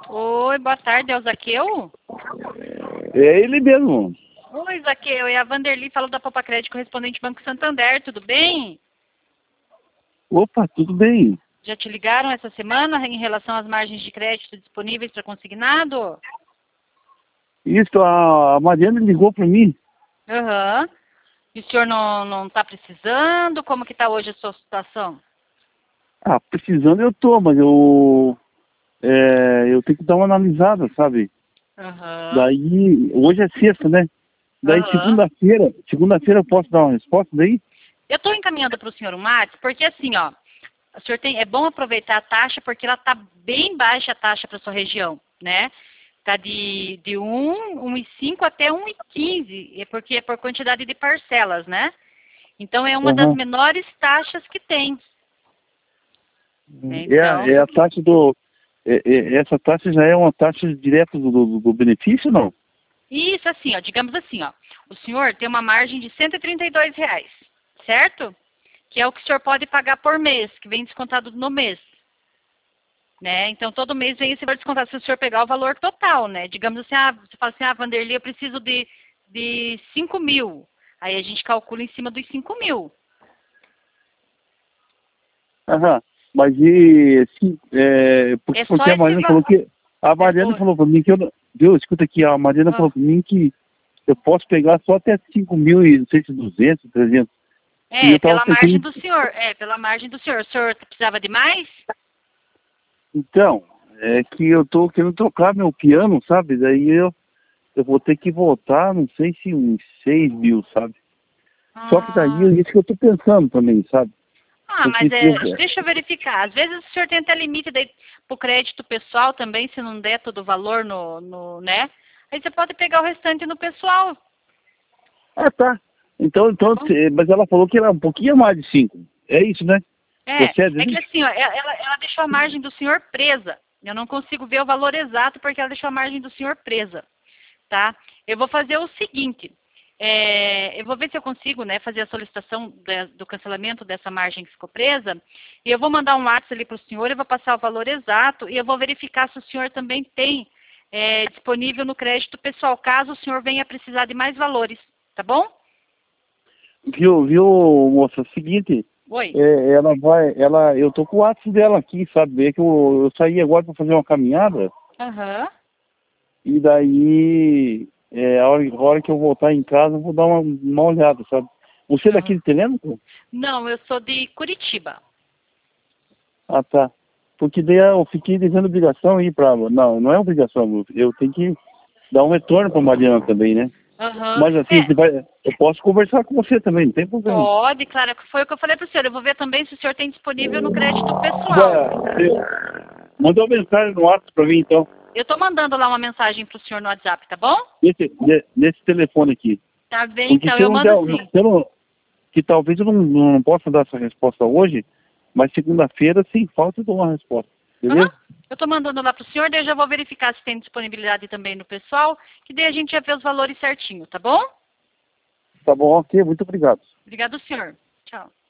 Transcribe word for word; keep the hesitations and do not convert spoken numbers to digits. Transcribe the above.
Oi, boa tarde, é o Zaqueu? É ele mesmo. Oi, Zaqueu, é a Vanderly, falo da Popa Crédito, correspondente Banco Santander, tudo bem? Opa, tudo bem? Já te ligaram essa semana em relação às margens de crédito disponíveis para consignado? Isso, a a Mariana ligou para mim. Aham. E o senhor não não está precisando? Como que está hoje a sua situação? Ah, precisando eu tô, mas eu, é, eu tenho que dar uma analisada, sabe? Aham. Daí, hoje é sexta, né? Daí Aham. segunda-feira, segunda-feira eu posso dar uma resposta daí? Eu estou encaminhando para o senhor o Max, porque assim, ó, o senhor tem, é bom aproveitar a taxa, porque ela está bem baixa a taxa para sua região, né? Está de, de um, um e cinco até um e quinze, é porque é por quantidade de parcelas, né? Então é uma das Aham. menores taxas que tem, né? É, a- Então, é a taxa do... é- é- essa taxa já é uma taxa direta do, do, do benefício, não? isso assim, ó, digamos assim, ó, o senhor tem uma margem de cento e trinta e dois reais, certo? Que é o que o senhor pode pagar por mês, que vem descontado no mês. Né? Então, todo mês vem esse valor descontado se o senhor pegar o valor total, né? Digamos assim, ah, você fala assim, ah, Vanderly, eu preciso de, de cinco mil. Aí a gente calcula em cima dos cinco mil. Aham. Mas e, assim, é, porque, É só porque a esse Mariana falou valor. que... A Mariana falou para mim que eu não... Viu, escuta aqui, a Mariana falou para mim que eu posso pegar só até cinco mil e não sei se duzentos, trezentos. E É, eu tava pela margem pensando, do senhor. É, pela margem do senhor. O senhor precisava de mais? então, é que eu tô querendo trocar meu piano, sabe? Daí eu, eu vou ter que voltar, não sei se uns seis mil, sabe? Só que daí é Ah, isso que eu tô pensando também, sabe? ah, Porque mas se eu... é, deixa eu verificar. Às vezes o senhor tem até limite para o crédito pessoal também, se não der todo o valor no, no, né? Aí você pode pegar o restante no pessoal, Ah, tá. Então, tá então, bom? se- mas ela falou que era um pouquinho mais de cinco. É isso, né? É, Procede, é né? que assim, ó, ela, ela ela deixou a margem do senhor presa. Eu não consigo ver o valor exato porque ela deixou a margem do senhor presa, tá? Eu vou fazer o seguinte, é, eu vou ver se eu consigo, né, fazer a solicitação de- do cancelamento dessa margem que ficou presa e eu vou mandar um WhatsApp ali para o senhor, eu vou passar o valor exato e eu vou verificar se o senhor também tem é, disponível no crédito pessoal, caso o senhor venha precisar de mais valores, tá bom? Viu, viu, moça? Seguinte, Oi. é, ela vai, ela, eu tô com o WhatsApp dela aqui, sabe? É que eu, eu saí agora para fazer uma caminhada Aham. e daí, é, a hora, a hora que eu voltar em casa, eu vou dar uma, uma olhada, sabe? Você é daqui Aham. de Telêmaco? Não, eu sou de Curitiba. Ah, tá. Porque daí eu fiquei devendo obrigação aí pra... Não, não é obrigação, eu tenho que dar um retorno pra Mariana também, né? Aham. Mas assim, É, você vai, eu posso conversar com você também, não tem problema. pode, claro, foi o que eu falei para o senhor. Eu vou ver também se o senhor tem disponível no crédito pessoal. Vai, mandou uma mensagem no WhatsApp pra mim, então. Eu estou mandando lá uma mensagem para o senhor no WhatsApp, tá bom? Nesse, ne- nesse telefone aqui. Tá bem, Porque então, se eu eu não mando der, sim. se eu não, que talvez eu não, não possa dar essa resposta hoje, mas segunda-feira, sem falta, eu dou uma resposta. Aham. Beleza? Eu estou mandando lá para o senhor, daí eu já vou verificar se tem disponibilidade também no pessoal, que daí a gente já vê os valores certinho, tá bom? Tá bom, ok, muito obrigado. Obrigado, senhor. Tchau.